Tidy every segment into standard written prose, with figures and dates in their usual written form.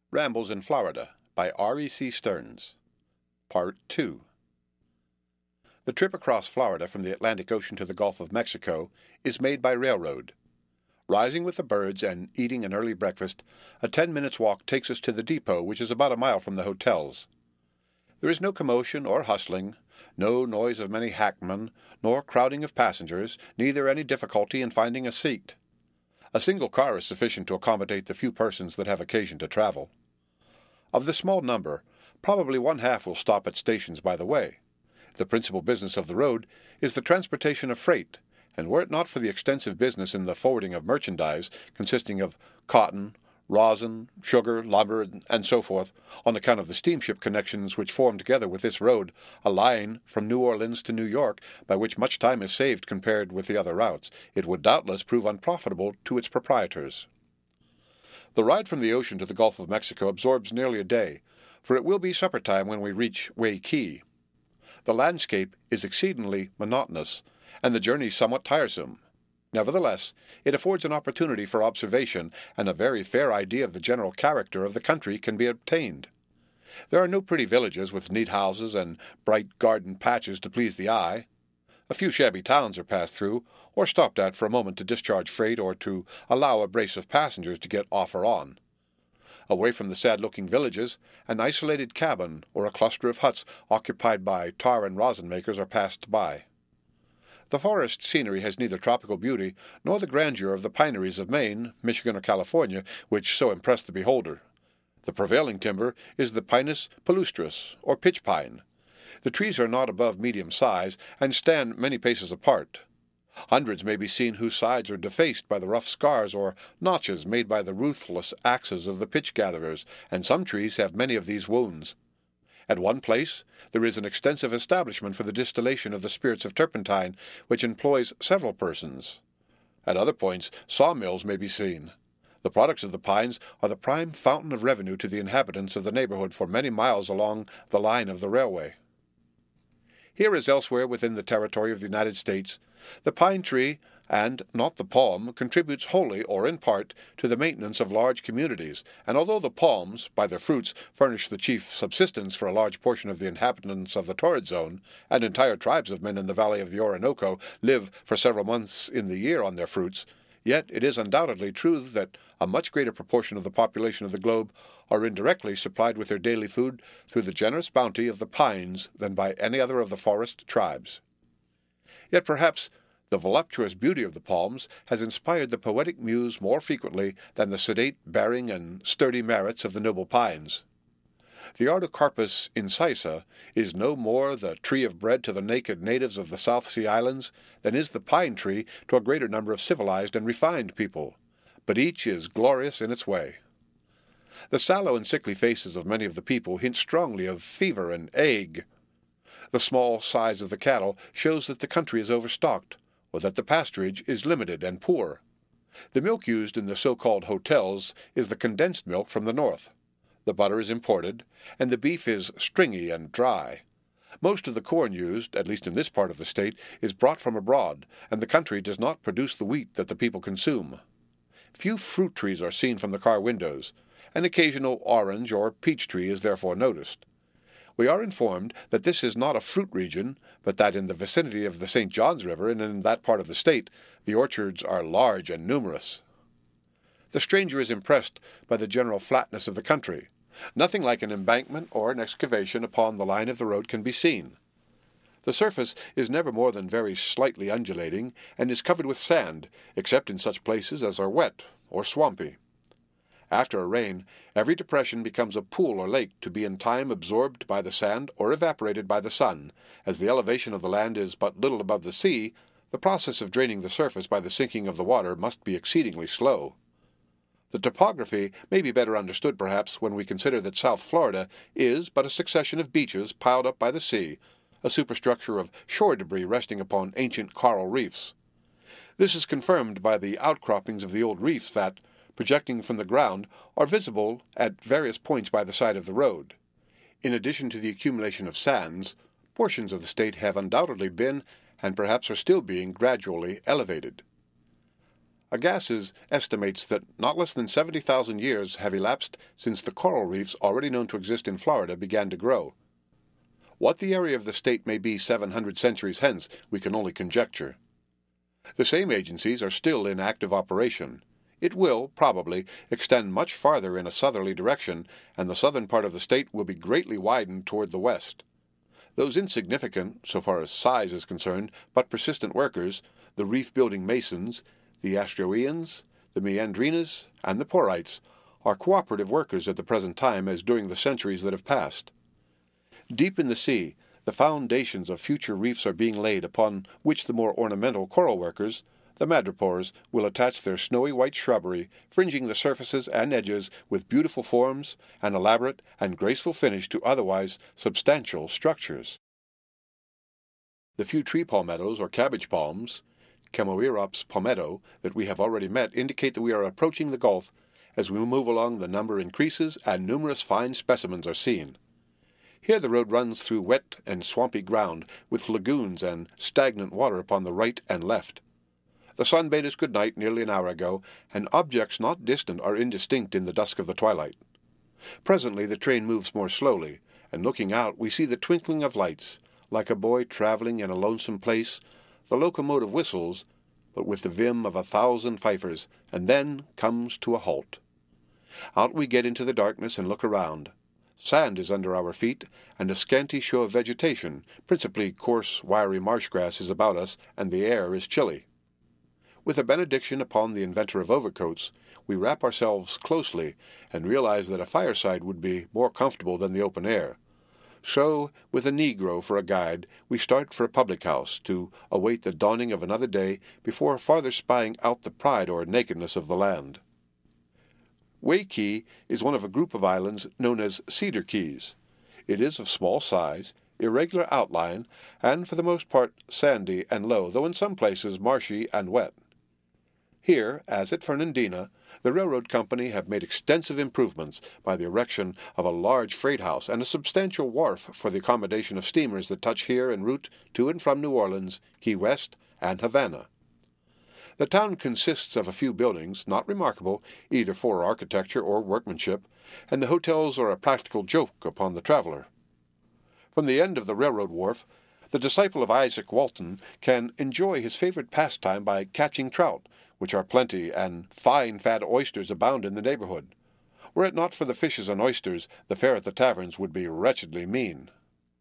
Rambles in Florida by R.E.C. Stearns. Part 2. The trip across Florida from the Atlantic Ocean to the Gulf of Mexico is made by railroad. Rising with the birds and eating an early breakfast, a 10 minutes walk takes us to the depot, which is about a mile from the hotels. There is no commotion or hustling, no noise of many hackmen, nor crowding of passengers, neither any difficulty in finding a seat. A single car is sufficient to accommodate the few persons that have occasion to travel. Of the small number, probably one-half will stop at stations by the way. The principal business of the road is the transportation of freight, and were it not for the extensive business in the forwarding of merchandise, consisting of cotton, rosin, sugar, lumber, and so forth, on account of the steamship connections which form together with this road a line from New Orleans to New York, by which much time is saved compared with the other routes, it would doubtless prove unprofitable to its proprietors. The ride from the ocean to the Gulf of Mexico absorbs nearly a day, for it will be supper time when we reach Waikiki. The landscape is exceedingly monotonous, and the journey somewhat tiresome. Nevertheless, it affords an opportunity for observation, and a very fair idea of the general character of the country can be obtained. There are no pretty villages with neat houses and bright garden patches to please the eye. A few shabby towns are passed through, or stopped at for a moment to discharge freight or to allow a brace of passengers to get off or on. Away from the sad-looking villages, an isolated cabin or a cluster of huts occupied by tar and rosin makers are passed by. The forest scenery has neither tropical beauty nor the grandeur of the pineries of Maine, Michigan, or California, which so impress the beholder. The prevailing timber is the Pinus palustris, or pitch pine. The trees are not above medium size, and stand many paces apart. Hundreds may be seen whose sides are defaced by the rough scars or notches made by the ruthless axes of the pitch-gatherers, and some trees have many of these wounds. At one place there is an extensive establishment for the distillation of the spirits of turpentine, which employs several persons. At other points sawmills may be seen. The products of the pines are the prime fountain of revenue to the inhabitants of the neighborhood for many miles along the line of the railway. Here, as elsewhere within the territory of the United States, the pine tree, and not the palm, contributes wholly or in part to the maintenance of large communities, and although the palms, by their fruits, furnish the chief subsistence for a large portion of the inhabitants of the torrid zone, and entire tribes of men in the valley of the Orinoco live for several months in the year on their fruits, yet it is undoubtedly true that a much greater proportion of the population of the globe are indirectly supplied with their daily food through the generous bounty of the pines than by any other of the forest tribes. Yet perhaps the voluptuous beauty of the palms has inspired the poetic muse more frequently than the sedate bearing and sturdy merits of the noble pines. The Artocarpus incisa is no more the tree of bread to the naked natives of the South Sea Islands than is the pine tree to a greater number of civilized and refined people, but each is glorious in its way. The sallow and sickly faces of many of the people hint strongly of fever and ague. The small size of the cattle shows that the country is overstocked, or that the pasturage is limited and poor. The milk used in the so-called hotels is the condensed milk from the north. The butter is imported, and the beef is stringy and dry. Most of the corn used, at least in this part of the state, is brought from abroad, and the country does not produce the wheat that the people consume. Few fruit trees are seen from the car windows. An occasional orange or peach tree is therefore noticed. We are informed that this is not a fruit region, but that in the vicinity of the St. Johns River and in that part of the state, the orchards are large and numerous. The stranger is impressed by the general flatness of the country. Nothing like an embankment or an excavation upon the line of the road can be seen. The surface is never more than very slightly undulating, and is covered with sand, except in such places as are wet or swampy. After a rain, every depression becomes a pool or lake to be in time absorbed by the sand or evaporated by the sun. As the elevation of the land is but little above the sea, the process of draining the surface by the sinking of the water must be exceedingly slow. The topography may be better understood, perhaps, when we consider that South Florida is but a succession of beaches piled up by the sea, a superstructure of shore debris resting upon ancient coral reefs. This is confirmed by the outcroppings of the old reefs that, projecting from the ground, are visible at various points by the side of the road. In addition to the accumulation of sands, portions of the state have undoubtedly been, and perhaps are still being, gradually elevated. Agassiz estimates that not less than 70,000 years have elapsed since the coral reefs already known to exist in Florida began to grow. What the area of the state may be 700 centuries hence, we can only conjecture. The same agencies are still in active operation. It will, probably, extend much farther in a southerly direction, and the southern part of the state will be greatly widened toward the west. Those insignificant, so far as size is concerned, but persistent workers, the reef-building masons, the Astroeans, the Meandrinas, and the Porites, are cooperative workers at the present time as during the centuries that have passed. Deep in the sea, the foundations of future reefs are being laid upon which the more ornamental coral workers, the madrepores, will attach their snowy white shrubbery, fringing the surfaces and edges with beautiful forms and elaborate and graceful finish to otherwise substantial structures. The few tree palmettos or cabbage palms, Chemoerops palmetto, that we have already met indicate that we are approaching the Gulf. As we move along, the number increases and numerous fine specimens are seen. Here the road runs through wet and swampy ground, with lagoons and stagnant water upon the right and left. The sun bade us good night nearly an hour ago, and objects not distant are indistinct in the dusk of the twilight. Presently the train moves more slowly, and looking out we see the twinkling of lights. Like a boy travelling in a lonesome place, the locomotive whistles, but with the vim of 1,000 fifers, and then comes to a halt. Out we get into the darkness and look around. Sand is under our feet, and a scanty show of vegetation, principally coarse, wiry marsh grass, is about us, and the air is chilly. With a benediction upon the inventor of overcoats, we wrap ourselves closely, and realize that a fireside would be more comfortable than the open air. So, with a Negro for a guide, we start for a public house, to await the dawning of another day before farther spying out the pride or nakedness of the land. Waikiki is one of a group of islands known as Cedar Keys. It is of small size, irregular outline, and for the most part sandy and low, though in some places marshy and wet. Here, as at Fernandina, the railroad company have made extensive improvements by the erection of a large freight house and a substantial wharf for the accommodation of steamers that touch here en route to and from New Orleans, Key West, and Havana. The town consists of a few buildings, not remarkable either for architecture or workmanship, and the hotels are a practical joke upon the traveler. From the end of the railroad wharf, the disciple of Isaac Walton can enjoy his favorite pastime by catching trout, which are plenty, and fine fat oysters abound in the neighborhood. Were it not for the fishes and oysters, the fare at the taverns would be wretchedly mean.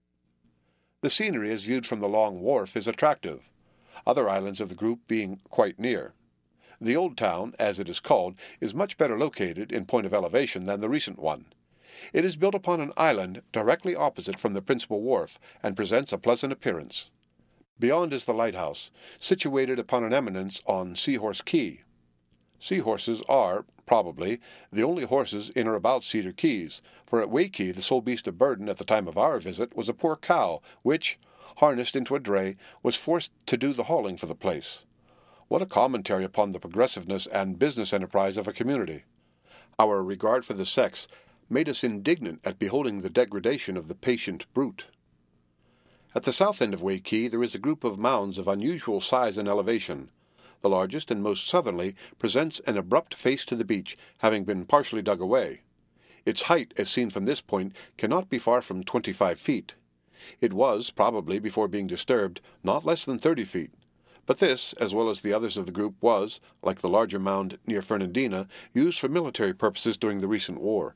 The scenery as viewed from the long wharf is attractive, other islands of the group being quite near. The old town, as it is called, is much better located in point of elevation than the recent one. It is built upon an island directly opposite from the principal wharf, and presents a pleasant appearance. Beyond is the lighthouse, situated upon an eminence on Seahorse Key. Seahorses are, probably, the only horses in or about Cedar Keys, for at Waikiki the sole beast of burden at the time of our visit was a poor cow, which, harnessed into a dray, was forced to do the hauling for the place. What a commentary upon the progressiveness and business enterprise of a community! Our regard for the sex made us indignant at beholding the degradation of the patient brute. At the south end of Waikiki there is a group of mounds of unusual size and elevation. The largest and most southerly presents an abrupt face to the beach, having been partially dug away. Its height, as seen from this point, cannot be far from 25 feet. It was, probably, before being disturbed, not less than 30 feet. But this, as well as the others of the group, was, like the larger mound near Fernandina, used for military purposes during the recent war.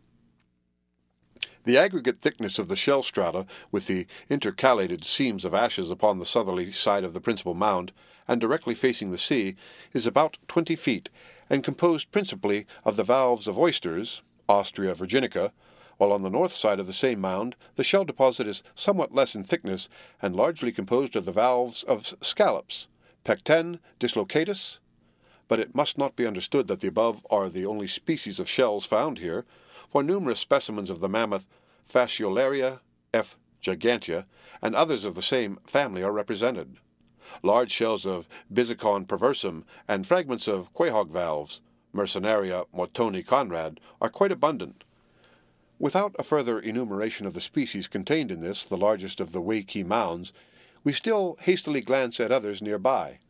The aggregate thickness of the shell strata, with the intercalated seams of ashes upon the southerly side of the principal mound, and directly facing the sea, is about 20 feet, and composed principally of the valves of oysters, Ostrea virginica, while on the north side of the same mound the shell deposit is somewhat less in thickness, and largely composed of the valves of scallops, Pecten dislocatus. But it must not be understood that the above are the only species of shells found here, for numerous specimens of the mammoth Fasciolaria F. gigantea and others of the same family are represented. Large shells of Bisicon perversum and fragments of quahog valves, Mercenaria mortoni Conrad, are quite abundant. Without a further enumeration of the species contained in this, the largest of the Waikiki mounds, we still hastily glance at others nearby.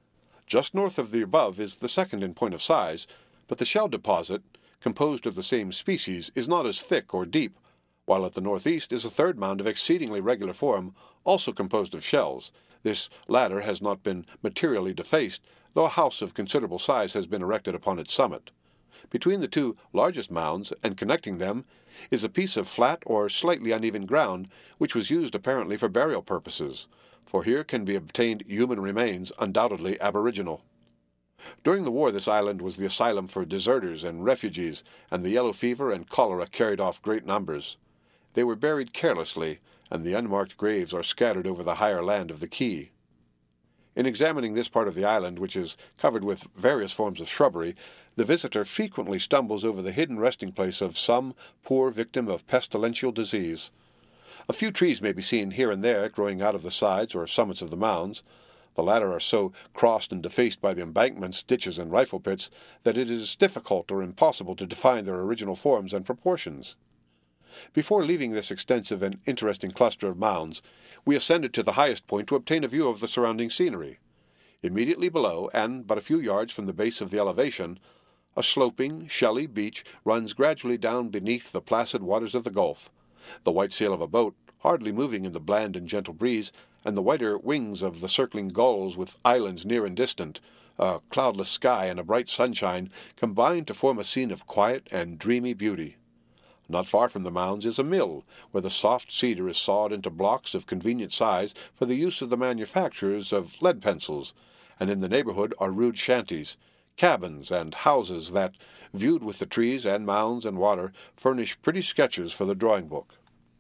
Just north of the above is the second in point of size, but the shell deposit, composed of the same species, is not as thick or deep, while at the northeast is a third mound of exceedingly regular form, also composed of shells. This latter has not been materially defaced, though a house of considerable size has been erected upon its summit. Between the two largest mounds, and connecting them, is a piece of flat or slightly uneven ground, which was used apparently for burial purposes, for here can be obtained human remains undoubtedly aboriginal. During the war this island was the asylum for deserters and refugees, and the yellow fever and cholera carried off great numbers. They were buried carelessly, and the unmarked graves are scattered over the higher land of the quay. In examining this part of the island, which is covered with various forms of shrubbery, the visitor frequently stumbles over the hidden resting place of some poor victim of pestilential disease. A few trees may be seen here and there growing out of the sides or summits of the mounds. The latter are so crossed and defaced by the embankments, ditches, and rifle pits that it is difficult or impossible to define their original forms and proportions. Before leaving this extensive and interesting cluster of mounds, we ascended to the highest point to obtain a view of the surrounding scenery. Immediately below, and but a few yards from the base of the elevation, a sloping, shelly beach runs gradually down beneath the placid waters of the Gulf. The white sail of a boat, hardly moving in the bland and gentle breeze, and the whiter wings of the circling gulls with islands near and distant, a cloudless sky and a bright sunshine, combine to form a scene of quiet and dreamy beauty. Not far from the mounds is a mill, where the soft cedar is sawed into blocks of convenient size for the use of the manufacturers of lead pencils, and in the neighborhood are rude shanties, cabins and houses that, viewed with the trees and mounds and water, furnish pretty sketches for the drawing book.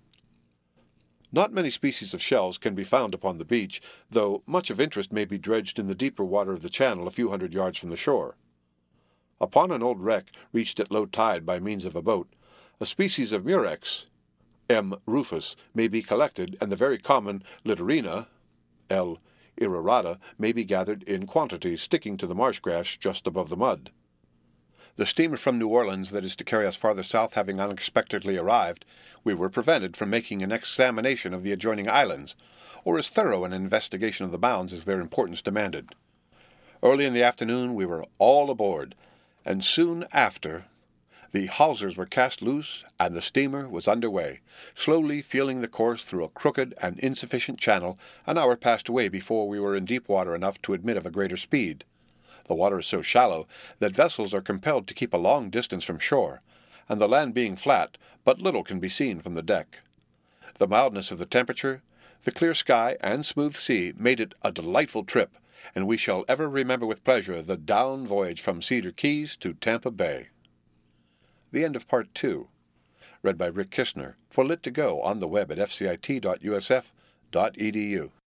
Not many species of shells can be found upon the beach, though much of interest may be dredged in the deeper water of the channel a few hundred yards from the shore. Upon an old wreck reached at low tide by means of a boat, a species of murex, M. rufus, may be collected, and the very common littorina, L. irrorata, may be gathered in quantities, sticking to the marsh grass just above the mud. The steamer from New Orleans that is to carry us farther south having unexpectedly arrived, we were prevented from making an examination of the adjoining islands, or as thorough an investigation of the mounds as their importance demanded. Early in the afternoon we were all aboard, and soon after the hawsers were cast loose, and the steamer was under way. Slowly feeling the course through a crooked and insufficient channel, an hour passed away before we were in deep water enough to admit of a greater speed. The water is so shallow that vessels are compelled to keep a long distance from shore, and the land being flat, but little can be seen from the deck. The mildness of the temperature, the clear sky, and smooth sea made it a delightful trip, and we shall ever remember with pleasure the down voyage from Cedar Keys to Tampa Bay. The end of Part 2. Read by Rick Kistner for Lit2Go on the web at fcit.usf.edu.